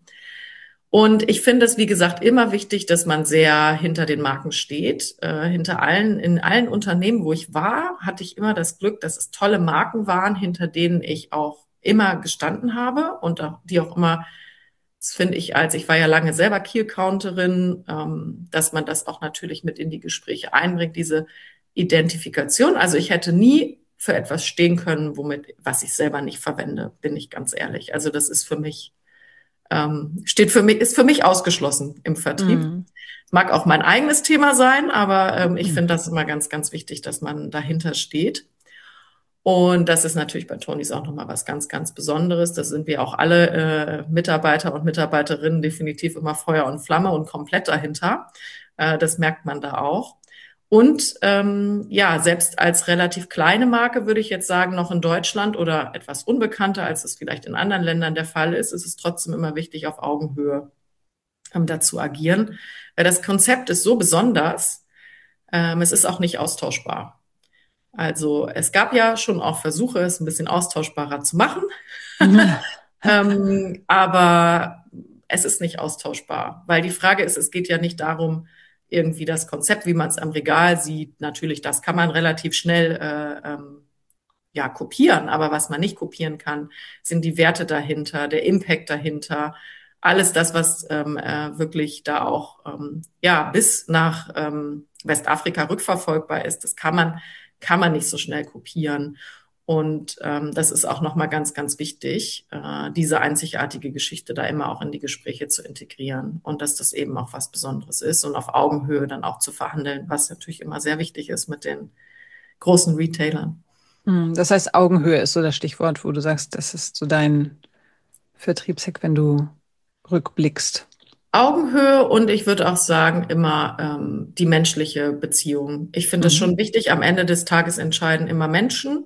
Und ich finde es, wie gesagt, immer wichtig, dass man sehr hinter den Marken steht. Äh, hinter allen, in allen Unternehmen, wo ich war, hatte ich immer das Glück, dass es tolle Marken waren, hinter denen ich auch immer gestanden habe und auch, die auch immer, das finde ich, als ich war ja lange selber Key-Counterin, ähm, dass man das auch natürlich mit in die Gespräche einbringt, diese Identifikation. Also ich hätte nie für etwas stehen können, womit, was ich selber nicht verwende, bin ich ganz ehrlich. Also das ist für mich, ähm, steht für mich, ist für mich ausgeschlossen im Vertrieb. Mhm. Mag auch mein eigenes Thema sein, aber ähm, ich finde das immer ganz, ganz wichtig, dass man dahinter steht. Und das ist natürlich bei Tonys auch nochmal was ganz, ganz Besonderes. Da sind wir auch alle äh, Mitarbeiter und Mitarbeiterinnen definitiv immer Feuer und Flamme und komplett dahinter. Äh, das merkt man da auch. Und ähm, ja, selbst als relativ kleine Marke würde ich jetzt sagen, noch in Deutschland oder etwas unbekannter, als es vielleicht in anderen Ländern der Fall ist, ist es trotzdem immer wichtig, auf Augenhöhe ähm, dazu agieren. Weil das Konzept ist so besonders, ähm, es ist auch nicht austauschbar. Also es gab ja schon auch Versuche, es ein bisschen austauschbarer zu machen, ähm, aber es ist nicht austauschbar, weil die Frage ist, es geht ja nicht darum, irgendwie das Konzept, wie man es am Regal sieht, natürlich, das kann man relativ schnell äh, ähm, ja kopieren, aber was man nicht kopieren kann, sind die Werte dahinter, der Impact dahinter, alles das, was ähm, äh, wirklich da auch ähm, ja bis nach ähm, Westafrika rückverfolgbar ist, das kann man kann man nicht so schnell kopieren. Und ähm, das ist auch nochmal ganz, ganz wichtig, äh, diese einzigartige Geschichte da immer auch in die Gespräche zu integrieren und dass das eben auch was Besonderes ist und auf Augenhöhe dann auch zu verhandeln, was natürlich immer sehr wichtig ist mit den großen Retailern. Mhm. Das heißt, Augenhöhe ist so das Stichwort, wo du sagst, das ist so dein Vertriebshack, wenn du rückblickst. Augenhöhe und ich würde auch sagen, immer ähm, die menschliche Beziehung. Ich finde es Mhm. schon wichtig, am Ende des Tages entscheiden immer Menschen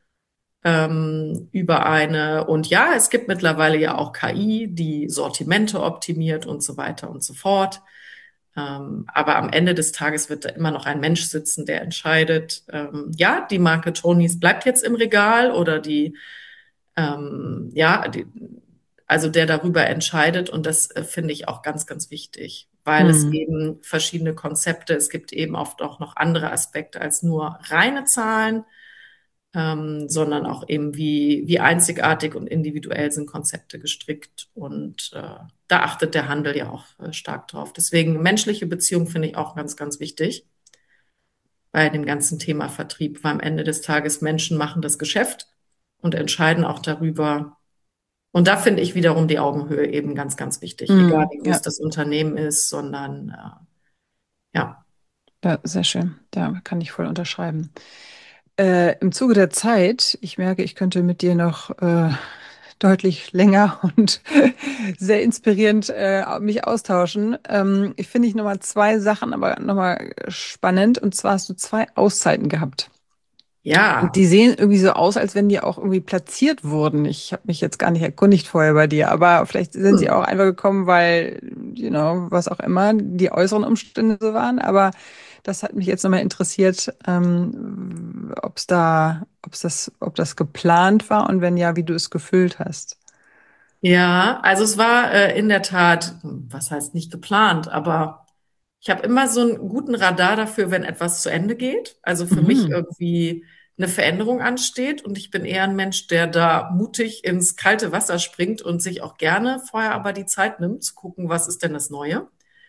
ähm, über eine, und ja, es gibt mittlerweile ja auch K I, die Sortimente optimiert und so weiter und so fort. Ähm, aber am Ende des Tages wird da immer noch ein Mensch sitzen, der entscheidet, ähm, ja, die Marke Tonys bleibt jetzt im Regal oder die, ähm, ja, die, also der darüber entscheidet. Und das äh, finde ich auch ganz, ganz wichtig, weil es Mhm. eben verschiedene Konzepte, es gibt eben oft auch noch andere Aspekte als nur reine Zahlen, ähm, sondern auch eben wie, wie einzigartig und individuell sind Konzepte gestrickt. Und äh, da achtet der Handel ja auch äh, stark drauf. Deswegen menschliche Beziehung finde ich auch ganz, ganz wichtig bei dem ganzen Thema Vertrieb, weil am Ende des Tages Menschen machen das Geschäft und entscheiden auch darüber. Und da finde ich wiederum die Augenhöhe eben ganz, ganz wichtig, egal Mhm. wie groß Ja, das Unternehmen ist, sondern äh, ja. ja, sehr schön. Da kann ich voll unterschreiben. Äh, im Zuge der Zeit, ich merke, ich könnte mit dir noch äh, deutlich länger und sehr inspirierend äh, mich austauschen. Ähm, ich finde ich nochmal zwei Sachen aber nochmal spannend. Und zwar hast du zwei Auszeiten gehabt. Ja, Und die sehen irgendwie so aus, als wenn die auch irgendwie platziert wurden. Ich habe mich jetzt gar nicht erkundigt vorher bei dir, aber vielleicht sind sie hm. auch einfach gekommen, weil, you know, was auch immer, die äußeren Umstände so waren. Aber das hat mich jetzt nochmal interessiert, ähm, ob es da, ob es das, ob das geplant war und wenn ja, wie du es gefüllt hast. Ja, also es war äh, in der Tat, was heißt nicht geplant, aber ich habe immer so einen guten Radar dafür, wenn etwas zu Ende geht. Also für mich Mhm. irgendwie eine Veränderung ansteht und ich bin eher ein Mensch, der da mutig ins kalte Wasser springt und sich auch gerne vorher aber die Zeit nimmt, zu gucken, was ist denn das Neue.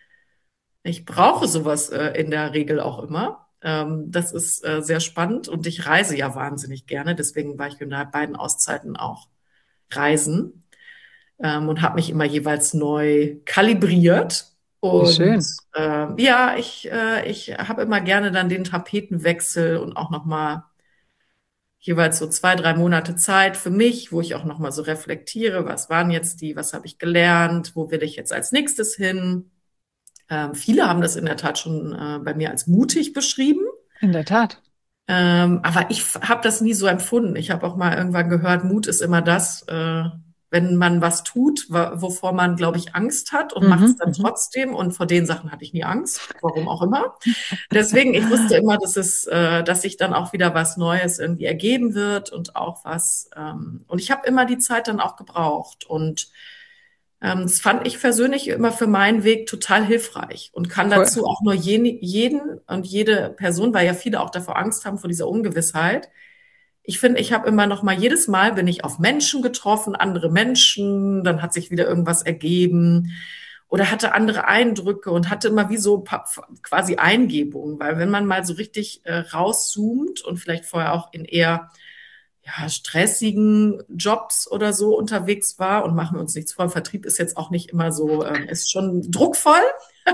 Ich brauche sowas äh, in der Regel auch immer. Ähm, das ist äh, sehr spannend und ich reise ja wahnsinnig gerne. Deswegen war ich in den beiden Auszeiten auch reisen ähm, und habe mich immer jeweils neu kalibriert. Wie Und schön. ähm, ja, ich, äh, ich habe immer gerne dann den Tapetenwechsel und auch nochmal jeweils so zwei, drei Monate Zeit für mich, wo ich auch nochmal so reflektiere, was waren jetzt die, was habe ich gelernt, wo will ich jetzt als nächstes hin. Ähm, viele haben das in der Tat schon äh, bei mir als mutig beschrieben. In der Tat. Ähm, aber ich habe das nie so empfunden. Ich habe auch mal irgendwann gehört, Mut ist immer das, äh, wenn man was tut, wa- wovor man, glaube ich, Angst hat und macht es Mhm, dann mhm. trotzdem. Und vor den Sachen hatte ich nie Angst, warum auch immer. Deswegen, ich wusste immer, dass es, äh, dass sich dann auch wieder was Neues irgendwie ergeben wird und auch was. Ähm, und ich habe immer die Zeit dann auch gebraucht und ähm, das fand ich persönlich immer für meinen Weg total hilfreich und kann Voll. dazu auch nur jeden, jeden und jede Person, weil ja viele auch davor Angst haben vor dieser Ungewissheit. Ich finde, ich habe immer noch mal jedes Mal bin ich auf Menschen getroffen, andere Menschen, dann hat sich wieder irgendwas ergeben oder hatte andere Eindrücke und hatte immer wie so pa- quasi Eingebungen, weil wenn man mal so richtig äh, rauszoomt und vielleicht vorher auch in eher ja, stressigen Jobs oder so unterwegs war und machen wir uns nichts vor, Vertrieb ist jetzt auch nicht immer so, ähm, ist schon druckvoll.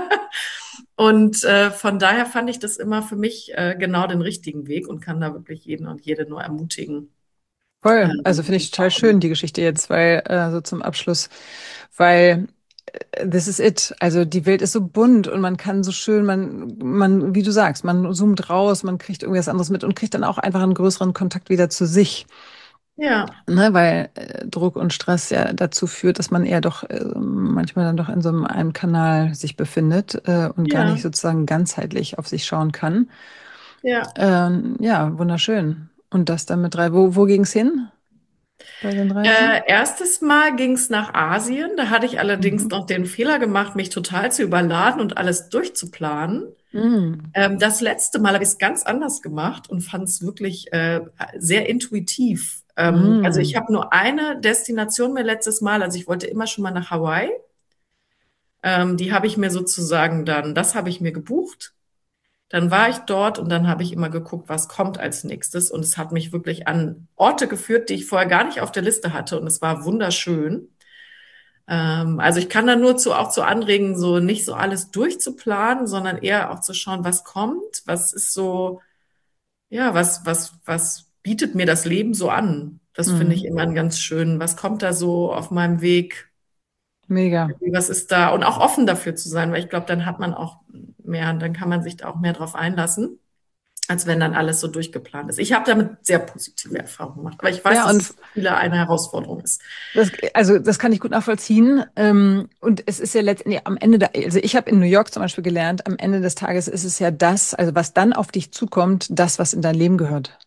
Und äh, von daher fand ich das immer für mich äh, genau den richtigen Weg und kann da wirklich jeden und jede nur ermutigen. Voll. Also Ähm, finde ich total schön, die Geschichte jetzt, weil, äh, so zum Abschluss, weil äh, this is it. Also die Welt ist so bunt und man kann so schön, man, man, wie du sagst, man zoomt raus, man kriegt irgendwas anderes mit und kriegt dann auch einfach einen größeren Kontakt wieder zu sich. ja, Ne, weil äh, Druck und Stress ja dazu führt, dass man eher doch äh, manchmal dann doch in so einem, einem Kanal sich befindet äh, und gar nicht ja, sozusagen ganzheitlich auf sich schauen kann. ja. Ähm, ja, wunderschön. Und das dann mit drei. Wo, wo ging es hin bei den Reisen? Äh, erstes Mal ging es nach Asien. Da hatte ich allerdings Mhm. noch den Fehler gemacht, mich total zu überladen und alles durchzuplanen. Mhm. Ähm, das letzte Mal habe ich es ganz anders gemacht und fand es wirklich äh, sehr intuitiv. Ähm, also ich Mhm. habe nur eine Destination mir letztes Mal, also ich wollte immer schon mal nach Hawaii. Ähm, die habe ich mir sozusagen dann, das habe ich mir gebucht. Dann war ich dort und dann habe ich immer geguckt, was kommt als nächstes. Und es hat mich wirklich an Orte geführt, die ich vorher gar nicht auf der Liste hatte. Und es war wunderschön. Ähm, also ich kann da nur zu, auch zu anregen, so nicht so alles durchzuplanen, sondern eher auch zu schauen, was kommt, was ist so, ja, was, was, was bietet mir das Leben so an? Das finde ich Mhm. immer ganz schön. Was kommt da so auf meinem Weg? Mega. Was ist da? Und auch offen dafür zu sein, weil ich glaube, dann hat man auch mehr, dann kann man sich da auch mehr drauf einlassen, als wenn dann alles so durchgeplant ist. Ich habe damit sehr positive Erfahrungen gemacht, aber ich weiß, Ja, dass und es für viele eine Herausforderung ist. das, also das kann ich gut nachvollziehen. Ähm, und es ist ja letztendlich am Ende, der, also ich habe in New York zum Beispiel gelernt, am Ende des Tages ist es ja das, also was dann auf dich zukommt, das, was in dein Leben gehört.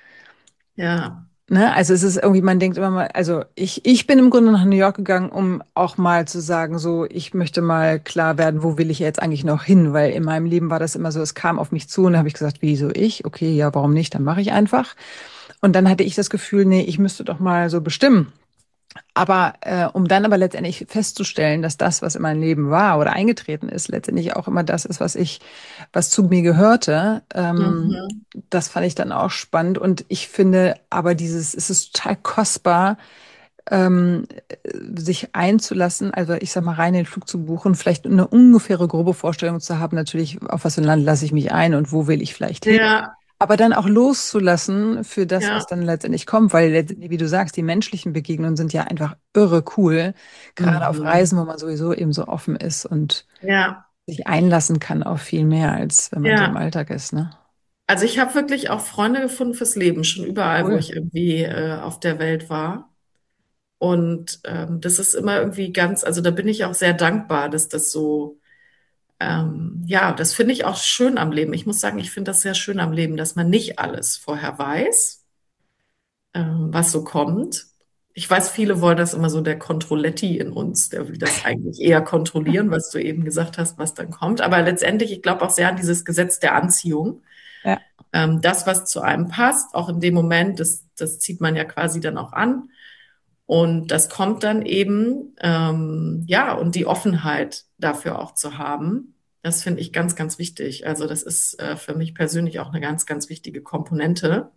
Ja, Ne? Also es ist irgendwie, man denkt immer mal, also ich, ich bin im Grunde nach New York gegangen, um auch mal zu sagen, so, ich möchte mal klar werden, wo will ich jetzt eigentlich noch hin? Weil in meinem Leben war das immer so, es kam auf mich zu und da habe ich gesagt, wieso ich? Okay, ja, warum nicht? Dann mache ich einfach. Und dann hatte ich das Gefühl, nee, ich müsste doch mal so bestimmen. Aber äh, um dann aber letztendlich festzustellen, dass das, was in meinem Leben war oder eingetreten ist, letztendlich auch immer das ist, was ich, was zu mir gehörte, ähm, mhm. das fand ich dann auch spannend. Und ich finde aber dieses, es ist total kostbar, ähm, sich einzulassen, also ich sag mal, rein den Flug zu buchen, vielleicht eine ungefähre grobe Vorstellung zu haben, natürlich, auf was für ein Land lasse ich mich ein und wo will ich vielleicht hin. Ja, Aber dann auch loszulassen für das, was ja, dann letztendlich kommt, weil letztendlich, wie du sagst, die menschlichen Begegnungen sind ja einfach irre cool, gerade auf mhm. Reisen, wo man sowieso eben so offen ist und Ja, sich einlassen kann auf viel mehr, als wenn man so im ja. Alltag ist, ne? Also ich habe wirklich auch Freunde gefunden fürs Leben, schon überall, wo Cool. ich irgendwie äh, auf der Welt war. Und ähm, das ist immer irgendwie ganz, also da bin ich auch sehr dankbar, dass das so, ähm, ja, das finde ich auch schön am Leben. Ich muss sagen, ich finde das sehr schön am Leben, dass man nicht alles vorher weiß, ähm, was so kommt. Ich weiß, viele wollen das immer so der Controlletti in uns, der will das eigentlich eher kontrollieren, was du eben gesagt hast, was dann kommt. Aber letztendlich, ich glaube auch sehr an dieses Gesetz der Anziehung. Ja. Ähm, das, was zu einem passt, auch in dem Moment, das, das zieht man ja quasi dann auch an. Und das kommt dann eben, ähm, ja, und die Offenheit dafür auch zu haben, das finde ich ganz, ganz wichtig. Also das ist äh, für mich persönlich auch eine ganz, ganz wichtige Komponente.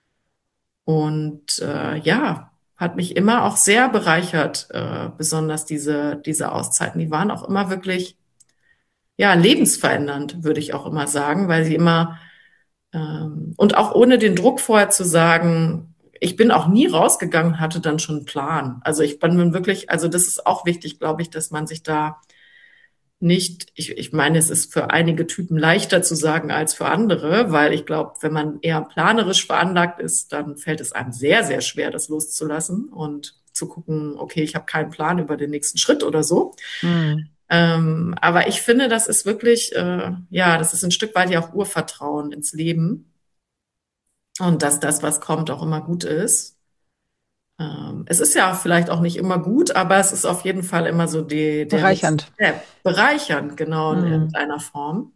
Und äh, ja, hat mich immer auch sehr bereichert, äh, besonders diese, diese Auszeiten. Die waren auch immer wirklich, ja, lebensverändernd, würde ich auch immer sagen, weil sie immer, ähm, und auch ohne den Druck vorher zu sagen, ich bin auch nie rausgegangen, hatte dann schon einen Plan. Also ich bin wirklich, also das ist auch wichtig, glaube ich, dass man sich da nicht, ich, ich meine, es ist für einige Typen leichter zu sagen als für andere, weil ich glaube, wenn man eher planerisch veranlagt ist, dann fällt es einem sehr, sehr schwer, das loszulassen und zu gucken, okay, ich habe keinen Plan über den nächsten Schritt oder so. Mhm. Ähm, aber ich finde, das ist wirklich, äh, ja, das ist ein Stück weit ja auch Urvertrauen ins Leben und dass das, was kommt, auch immer gut ist. Ähm, es ist ja vielleicht auch nicht immer gut, aber es ist auf jeden Fall immer so die, der nächste Bereichernd. Step. Bereichernd, genau, in Mhm. irgendeiner Form.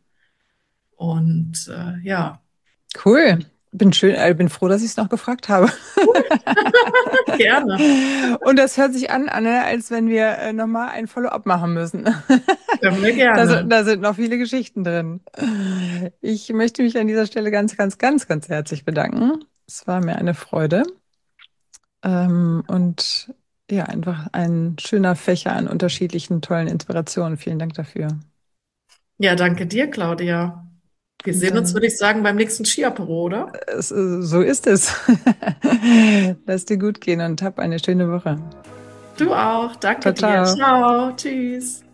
Und äh, ja, Cool. Bin schön, äh, bin froh, dass ich es noch gefragt habe. gerne. Und das hört sich an, Anne, als wenn wir äh, nochmal ein Follow-up machen müssen. Können wir Da, sind- gerne. da sind noch viele Geschichten drin. Ich möchte mich an dieser Stelle ganz, ganz, ganz, ganz herzlich bedanken. Es war mir eine Freude. Ähm, und ja, einfach ein schöner Fächer an unterschiedlichen tollen Inspirationen. Vielen Dank dafür. Ja, danke dir, Claudia. Wir Und sehen uns, würde dann, ich sagen, beim nächsten Skiapero, oder? es, äh, so ist es. Lass dir gut gehen und hab eine schöne Woche. Du auch. Danke Ciao, dir. ciao. Ciao. Tschüss.